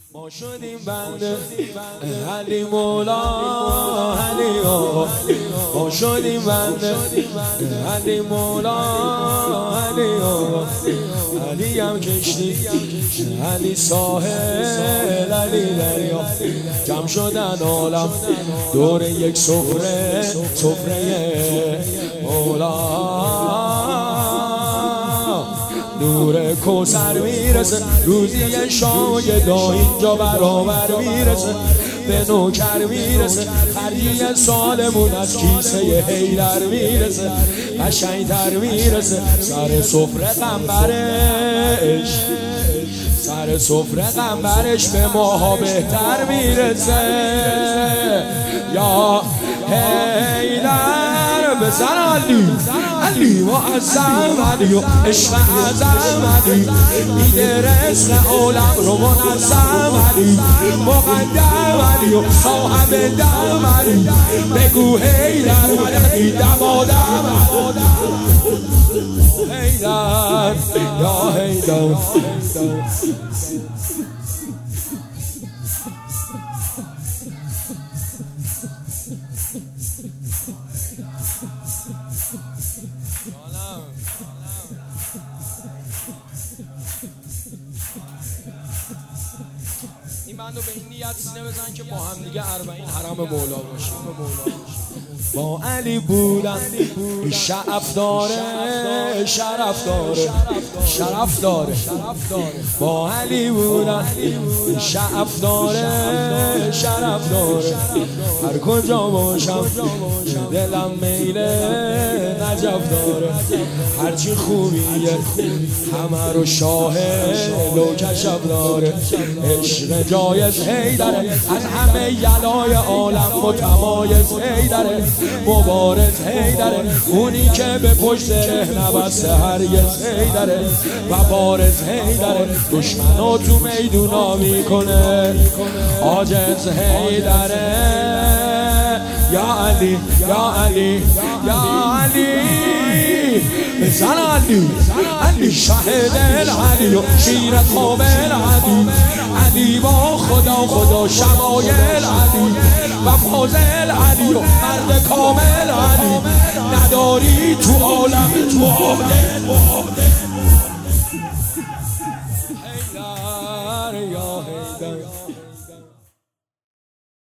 ما شدیم بنده علی مولا علی آقا، ما شدیم بنده علی مولا علی آقا، علی هم کشتی علی ساحل علی دریا، جمع شدن عالم دور یک سفره مولا. نور کوثر میرسه روزی شایدا اینجا برابر میرسه، به نوکر میرسه خرجی سالمون از کیسه حیدر میرسه، قشنگتر میرسه سر سفره قنبرش، سر سفره قنبرش به ماها بهتر میرسه. یا حیدر بزن علی معظم علی و عشق اعظم علی، میده رزق عالم رو منظم علی، مقدم علی و صاحب دم علی، بگو حیدر علی دمادم حیدر یا حیدر. این بندو به این نیت سینه بزن که با هم دیگه 40 حرم مولا باشیم. با علی بودن شرف داره، شرف داره، شرف داره. با علی بودن شرف داره، شرف داره. هر کجا باشم دلم میله نجف داره، هرچی خوبیه همه رو شاهد و کشف داره. عشق جایز حیدره از همه یلای عالم متمایز حیدره، مبارز حیدره اونی که به پشت نبسته هرگز حیدره، و بارز حیدره دشمنو تو میدونا میکنه عاجز حیدره. یا علی یا علی یا علی بزن علی شهد العلی و شیر قابل علی، علی با خدا شمایل علی و فاضل علی و مرد کامل علی، نداری تو عالم تو عالم حیدر یا